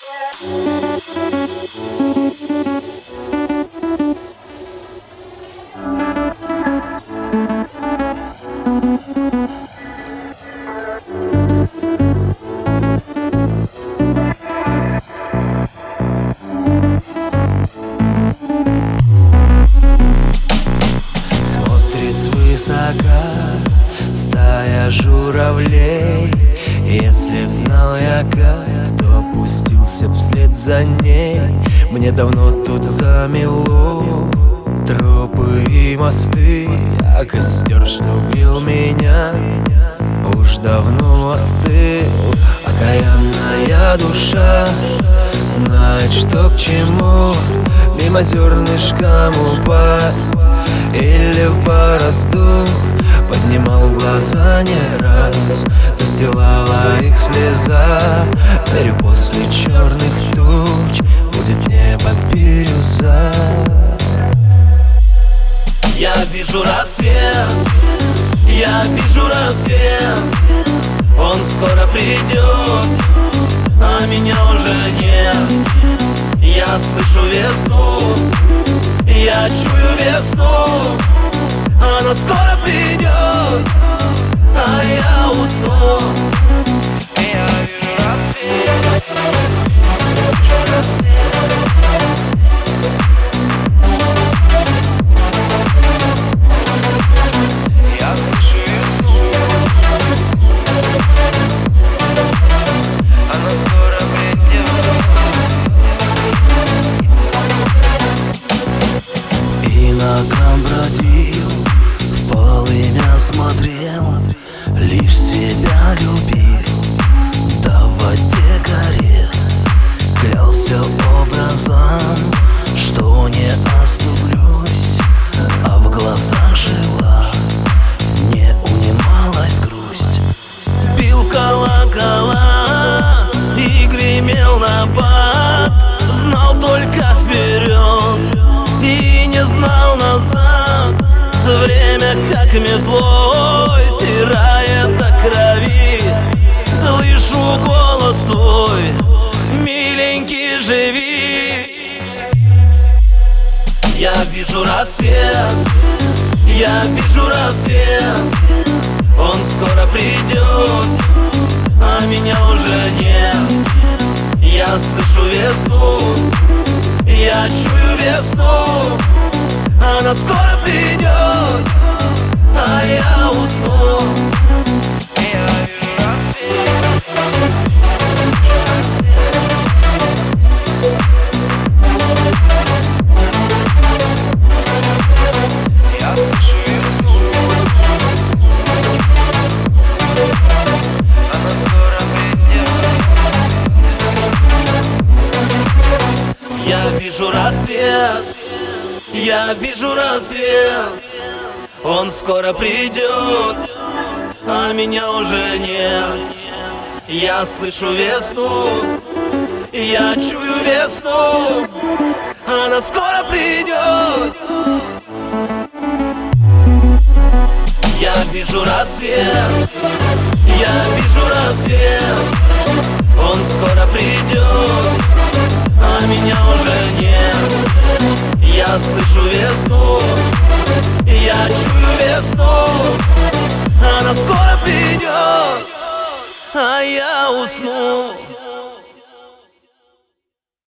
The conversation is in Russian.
Свысока стая журавлей. Если б знал я, как, кто опустился вслед за ней. Мне давно тут замело тропы и мосты, а костер, что грел меня, уж давно остыл. Окаянная душа знает, что к чему, мимо зернышкам упасть или в борозду. Поднимал глаза не раз, застилала их слеза. Верю, после черных туч будет небо бирюза. Я вижу рассвет, я вижу рассвет. Он скоро придет, а меня уже нет. Я слышу весну, я чую весну. Она скоро придет, а я усну. Я вижу рассвет, вижу рассвет. Я слышу весну, она скоро придет. Иногда бродил, в полымя смотрел, лишь себя любил, да в воде горел. Клялся образом, что не оступлюсь, а в глазах жила, не унималась грусть. Бил колокола и гремел набат, знал только вперед и не знал назад. Время как метлой стирает до крови. Слышу голос твой, миленький, живи. Я вижу рассвет, я вижу рассвет. Он скоро придет, а меня уже нет. Я слышу весну, я чую весну. Она скоро придет, а я усну. Я вижу рассвет, я слышу весну. Она скоро придет. Я вижу рассвет, я вижу рассвет. Он скоро придет, а меня уже нет. Я слышу весну, я чую весну. Она скоро придет. Я вижу рассвет, я вижу рассвет. Он скоро придет, а меня уже нет. Я слышу весну, я чую весну. Она скоро придет, а я усну.